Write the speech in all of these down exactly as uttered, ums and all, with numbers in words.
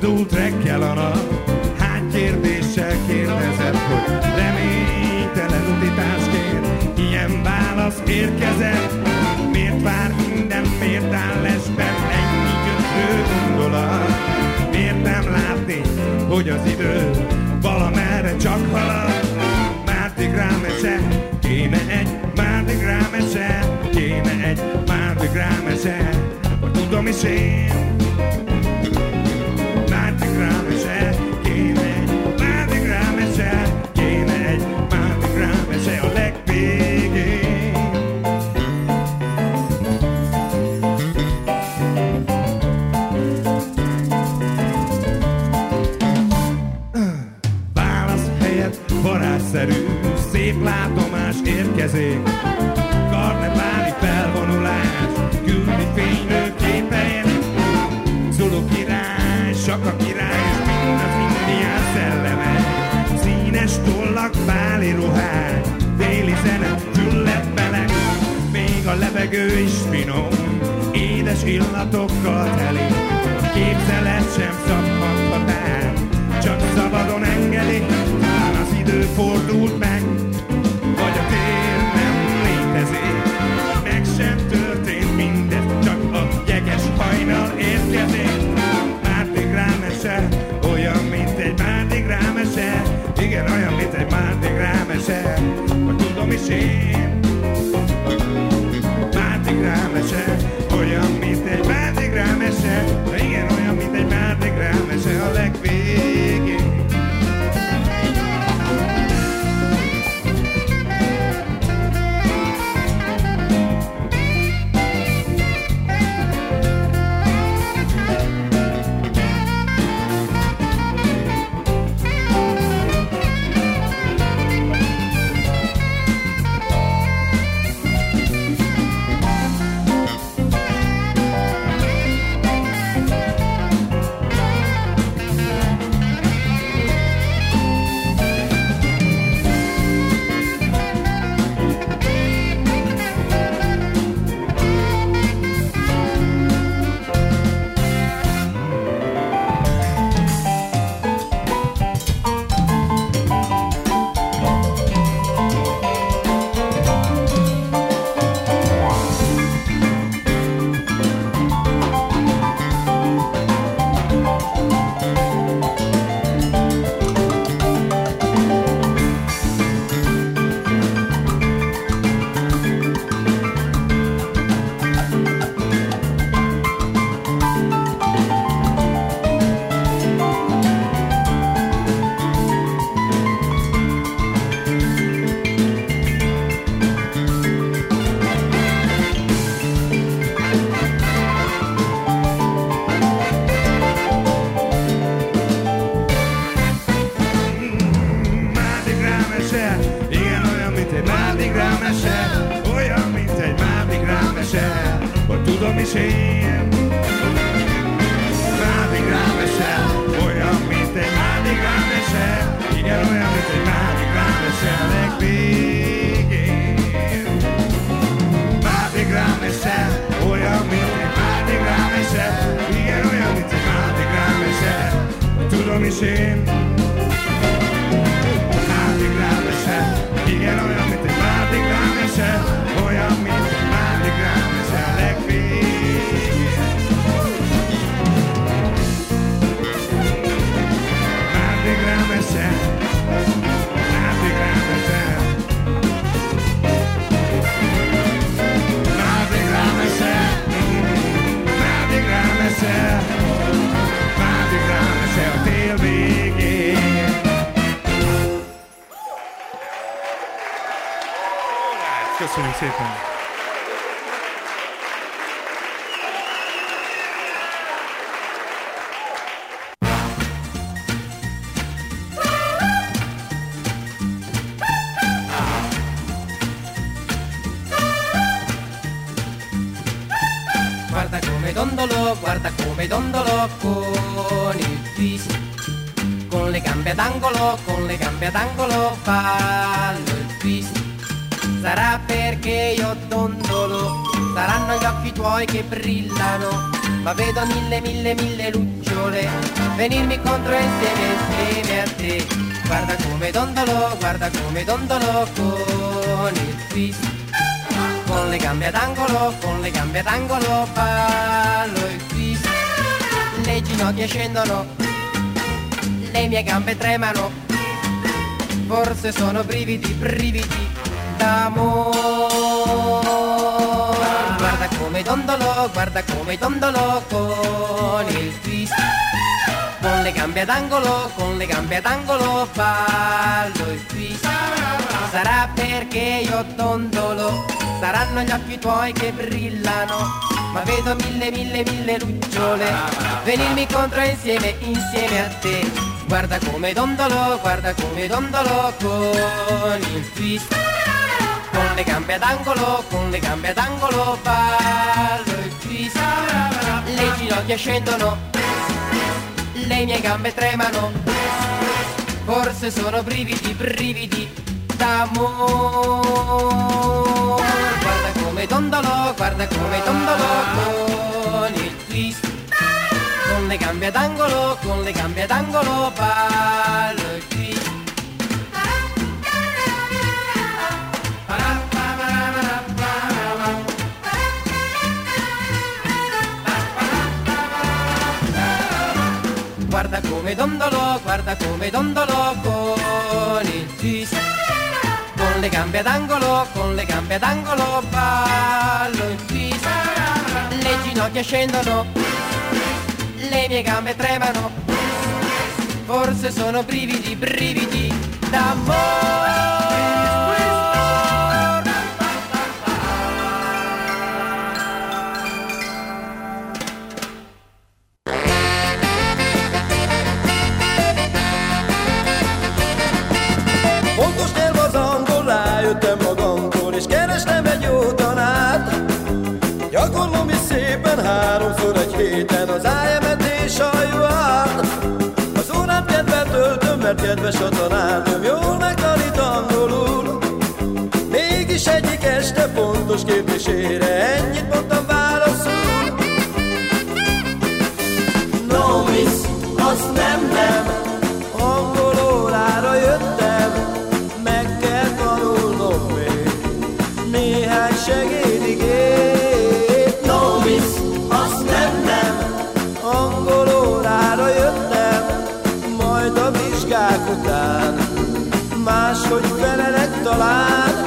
indult reggel a nap, hány kérdéssel kérdezett, hogy reménytelen utitásként ilyen válasz érkezett. Miért vár minden, miért áll lesben ennyi gyötrő gondolat? Miért nem látni, hogy az idő valamerre csak halad? Mardi Gras mese, kéne egy Mardi Gras mese, kéne egy Mardi Gras mese, hogy tudom is én. Mardi Gras mese, kéne egy Mardi Gras mese, kéne egy Mardi Gras mese a legvégén. Varázsszerű, szép látomás érkezik, karneváli felvonulás, küldi fénylő képején. Zulu király, Saka király, és mindaz indián szellemek, színes tollak, báli ruhák, déli zene, gyulladt meleg, még a levegő is finom, édes illatokkal telik, képzelet sem szabadhat el, csak szabadon engedi. Az idő fordult meg, vagy a tér nem létezik, meg sem történt mindez, csak a jeges hajnal érkezik. Mardi Gras mese, olyan, mint egy Mardi Gras mese, igen, olyan, mint egy Mardi Gras mese, hogy tudom is én. Mardi Gras mese, olyan, mint egy Mardi Gras mese, igen, olyan, mint egy Mardi Gras mese a legvégén. Köszönjük szépen! Guarda come dondolo, guarda come dondolo con il twist, con le gambe ad angolo, con le gambe ad angolo fallo il twist. Sarà perché io dondolo, saranno gli occhi occhi tuoi che brillano, ma vedo mille, mille, mille lucciole venirmi contro insieme, insieme a te. Guarda come dondolo, guarda come dondolo con il twist. Con le gambe ad angolo, con le gambe ad angolo ballo il twist. Le ginocchia scendono, le mie gambe tremano, forse sono brividi, brividi d'amore. Guarda come dondolo, guarda come dondolo con il twist. Con le gambe ad angolo, con le gambe ad angolo ballo il twist. Sarà perché io dondolo, saranno gli occhi tuoi che brillano, ma vedo mille, mille, mille lucciole venirmi contro insieme, insieme a te. Guarda come dondolo, guarda come dondolo con il twist. Con le gambe ad angolo, con le gambe ad angolo ballo il twist. Le ginocchia scendono, le mie gambe tremano, forse sono brividi, brividi d'amore. Guarda come dondolo, guarda come dondolo con il twist. Con le gambe ad angolo, con le gambe ad angolo ballo il twist. Guarda come dondolo, guarda come dondolo con il twist. Con le gambe ad angolo, con le gambe ad angolo ballo il twist. Le ginocchia scendono, le mie gambe tremano, forse sono brividi, brividi d'amore. Rájöttem magamtól, és kerestem egy jó tanát. Gyakorlom is szépen háromszor egy héten az I M-et és a U R-t. Az órám kedvel töltöm, mert kedves a tanárnőm, jól megtanít angolul. Mégis egyik este fontos kérdésére ennyit mondtam válaszul. No miss, azt nem, nem, angol órára jöttem, meg kell tanulnom még néhány segédigét. No miss, azt nem, nem, angol órára jöttem, majd a vizsgák után máshogy felelek talán.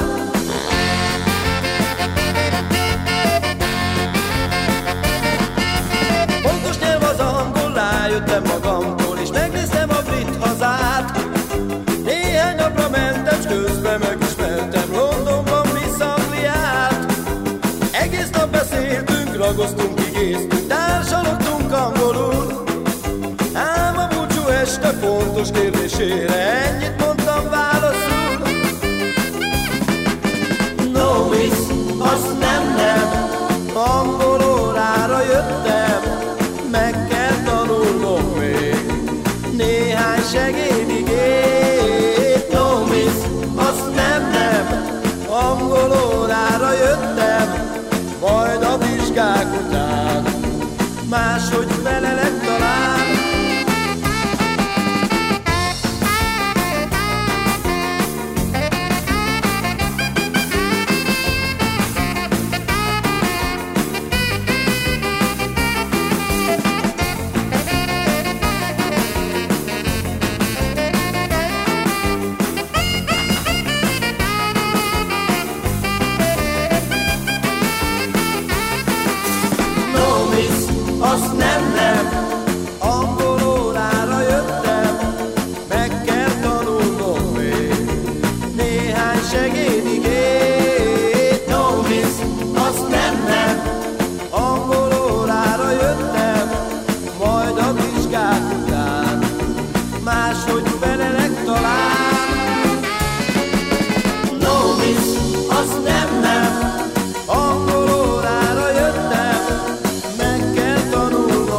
Pontos nyelv az angol, rájöttem magamtól, és megnéztem a brit hazát. Néhány napra mentem, s közben megismertem Londonban Miss Angliát. Egész nap beszéltünk, ragoztunk, igéztünk, társalogtunk angolul. Ám a búcsú este fontos kérdésére ennyit mondtam válaszul. No miss, azt nem, nem, angol órára jöttem, meg kell tanulnom még néhány segédigét. No miss, azt nem, nem, angol órára jöttem, majd a vizsgák után máshogy felelek talán. Azt nem, nem, angol órára jöttem, meg kell tanulnom még néhány segédigét. No miss, azt nem, nem, angol órára jöttem, majd a vizsgák után máshogy felelek talán. No miss, azt nem, nem, angol órára jöttem, meg kell tanulnom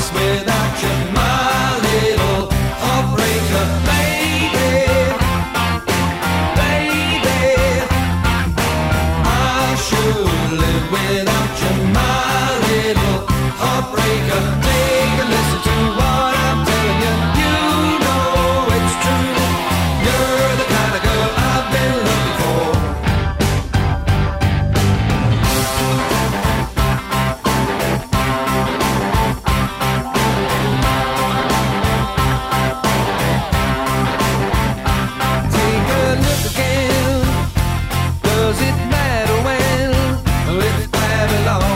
without you, my little heartbreaker, baby, baby. I should live without you, my little heartbreaker. Take a listen to what I'm telling you. You know it's true. You're the kind of girl I've been looking for. Take a look again. Does it matter when it's Babylon?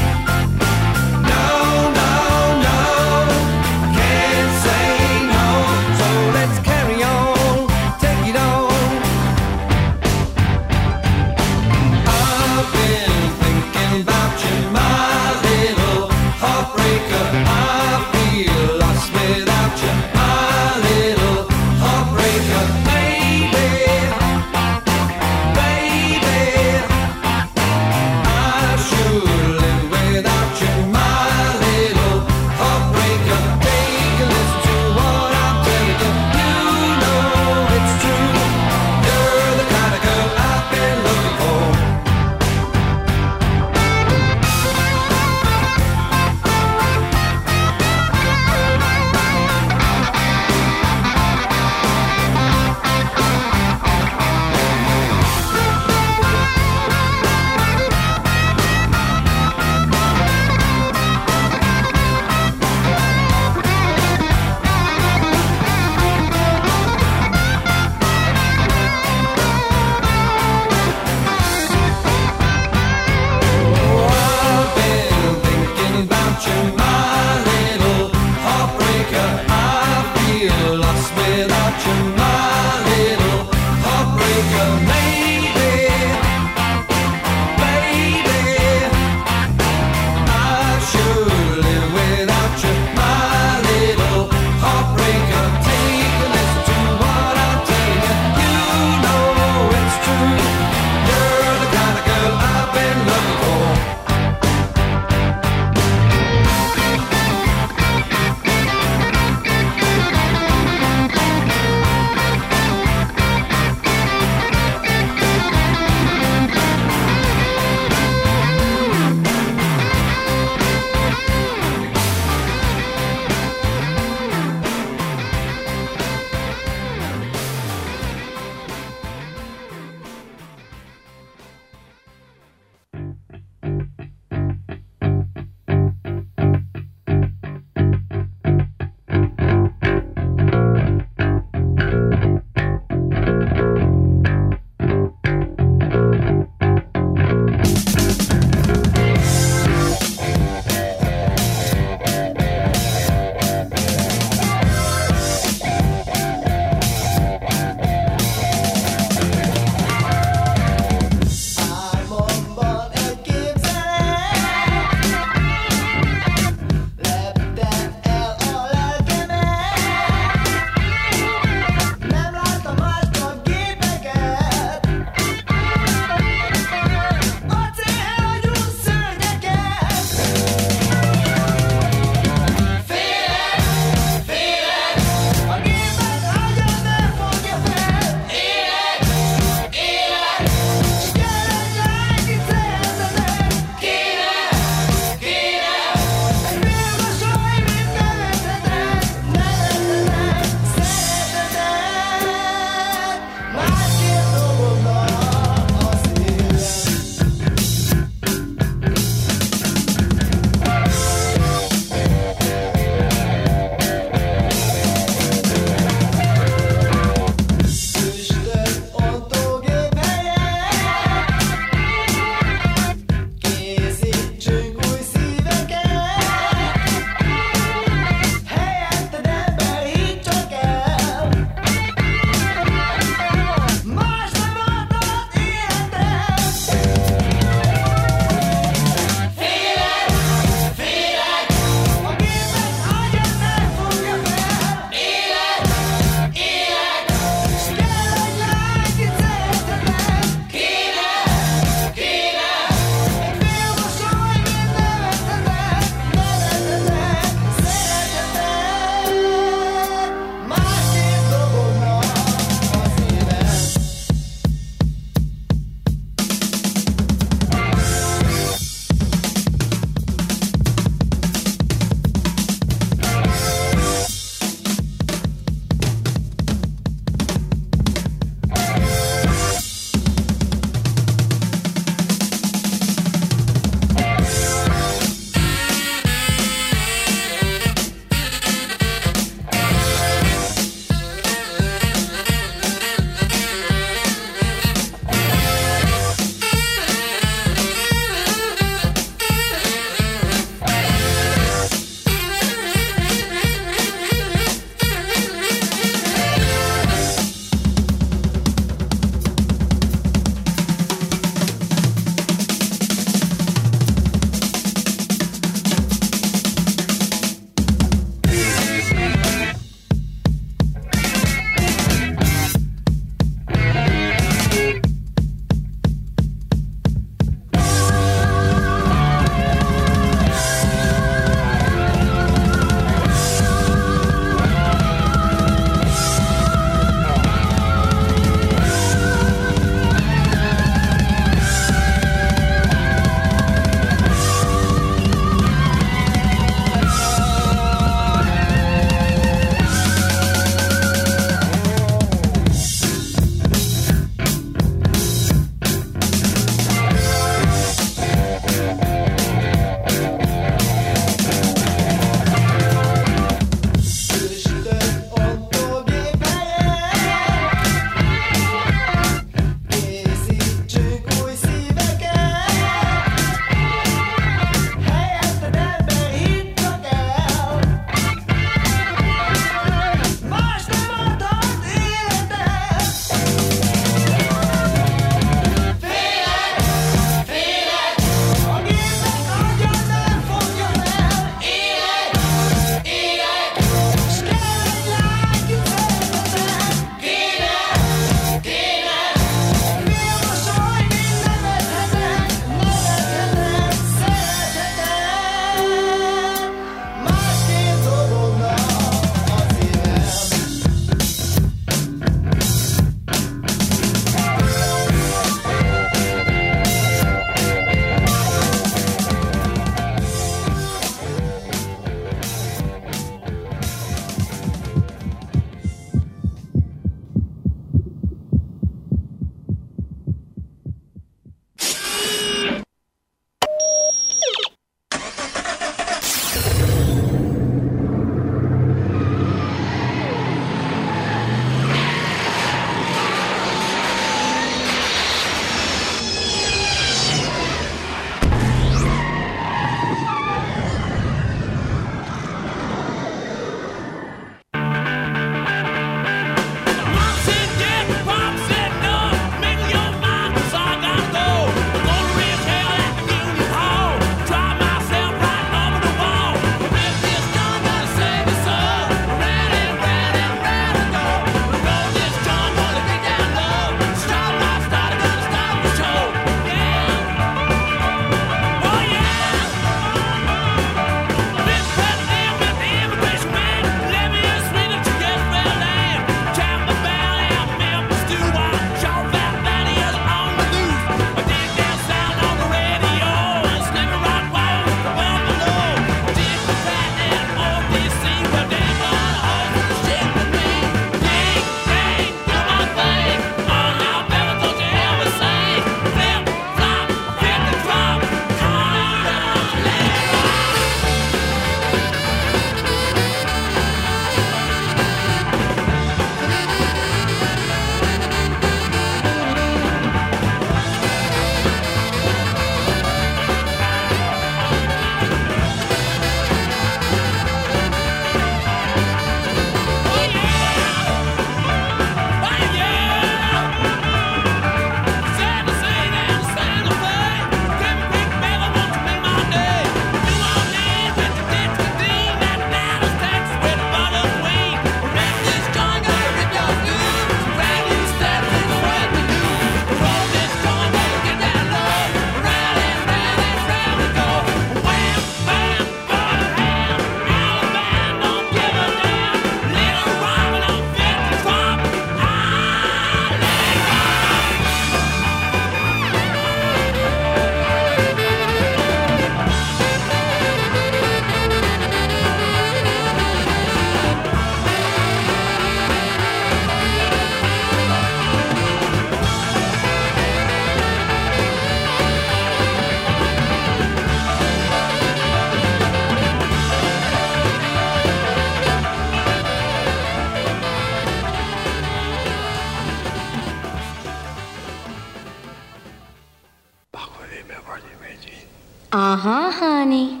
Uh-huh, honey.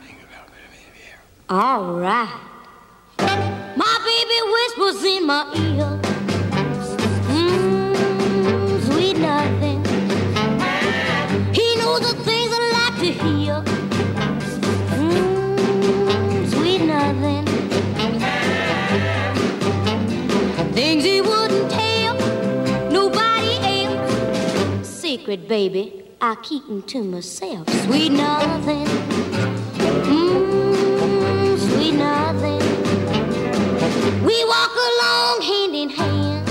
All right. My baby whispers in my ear. Mmm, sweet nothing. He knows the things I like to hear. Mmm, sweet nothing. Things he wouldn't tell nobody else. Secret, baby, I keep them to myself. Sweet nothing. Mmm, sweet nothing. We walk along hand in hand.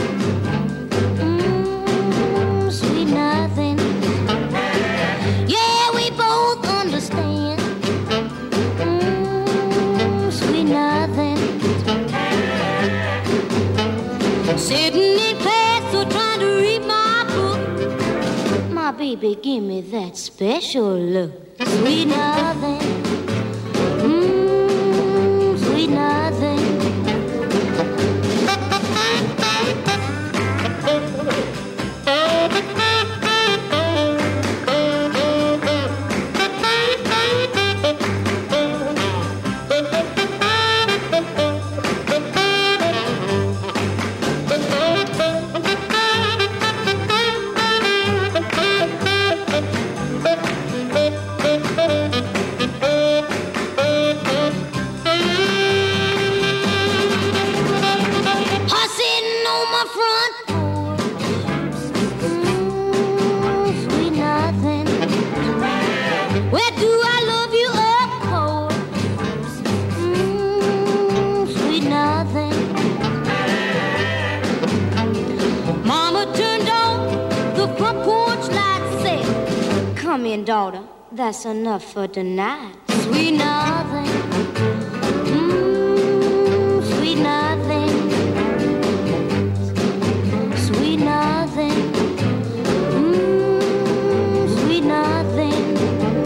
Mmm, sweet nothing. Yeah, we both understand. Mmm, sweet nothing. Sitting in class or trying to read my book. My baby, give me that special look. Sweet nothing. Mmm, sweet nothing. Daughter, that's enough for tonight. Sweet nothing. Mmm, sweet nothing. Sweet nothing. Mmm, sweet nothing.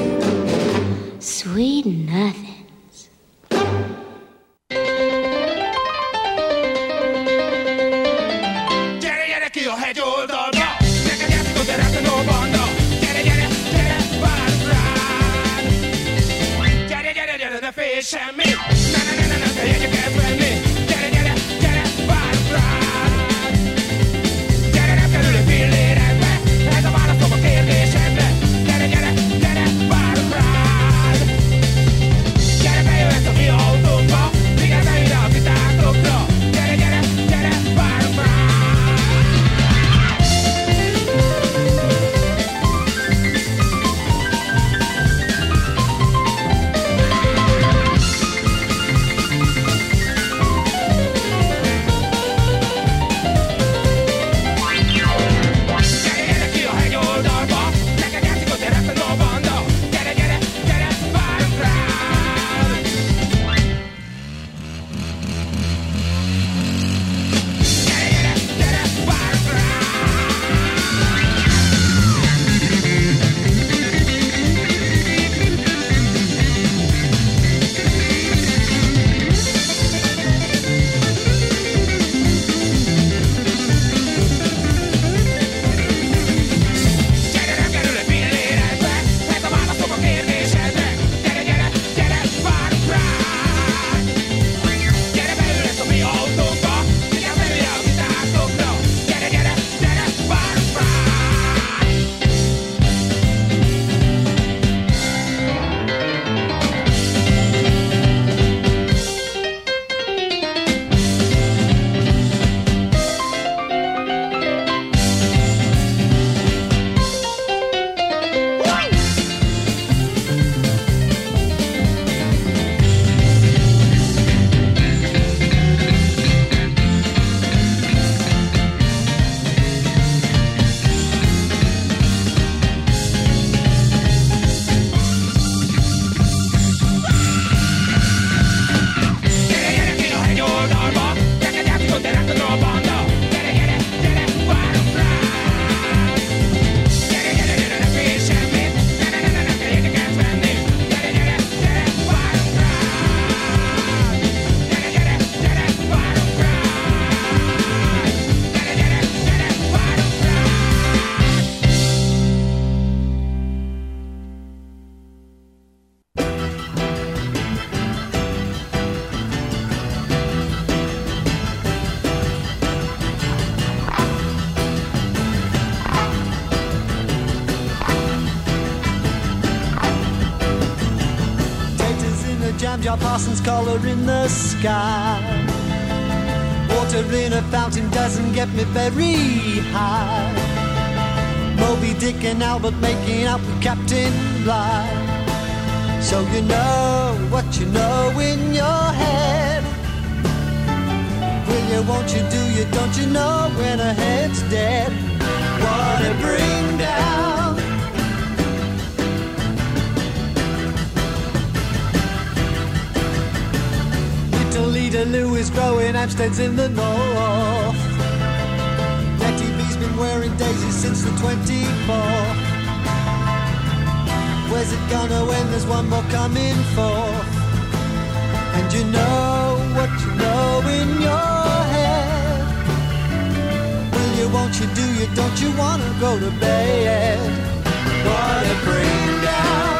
Sweet nothings. Gyere, gyere ki a hegyoldalba, neked ezt tudod, no banda. Gyere, gyere, gyere, várunk rád. Gyere, gyere, gyere, ne félj semmi. Ne, ne, ne, ne, ne, ne jegyeket venni. Gyere, gyere, gyere, várunk rád. Gyere, nem kerül egy filléredbe, ez a válaszom a kérdésedre. Gyere, gyere, gyere, várunk rád. Gyere, bejöhetsz a mi autónkba, vigyázz ide a vitákokra. Gyere, gyere, gyere, várunk rád. jar Parsons collar in the sky. Water in a fountain doesn't get me very high. Moby Dick and Albert making out with Captain Bligh. So you know what you know in your head. Will you, won't you, do you, don't you know when a head's dead? What a bring down. Little is growing, Hampstead's in the north. Nettie B's been wearing daisies since the twenty-fourth. Where's it gonna end? There's one more coming forth. And you know what you know in your head. Will you, won't you, do you, don't you wanna go to bed? What a bring down.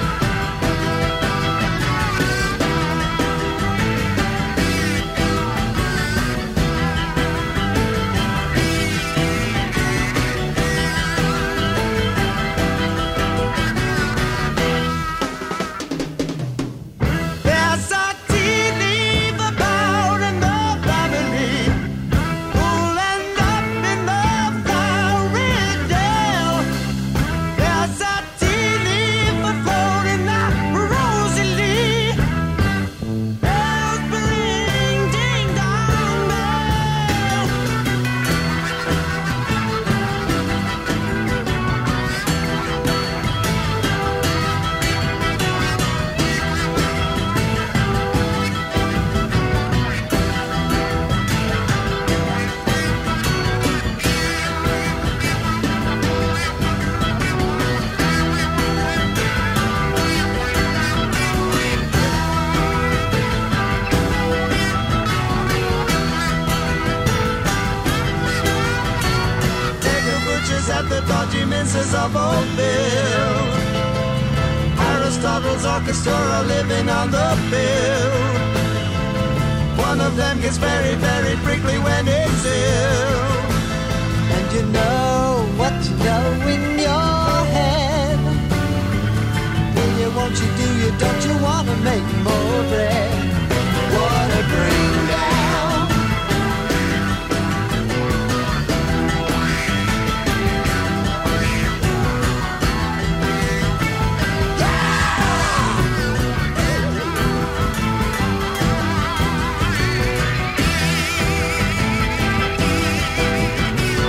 Of old Bill, Aristotle's orchestra are living on the bill. One of them gets very, very prickly when it's ill. And you know what you know in your head. Will you, won't you, do you, don't you wanna make more?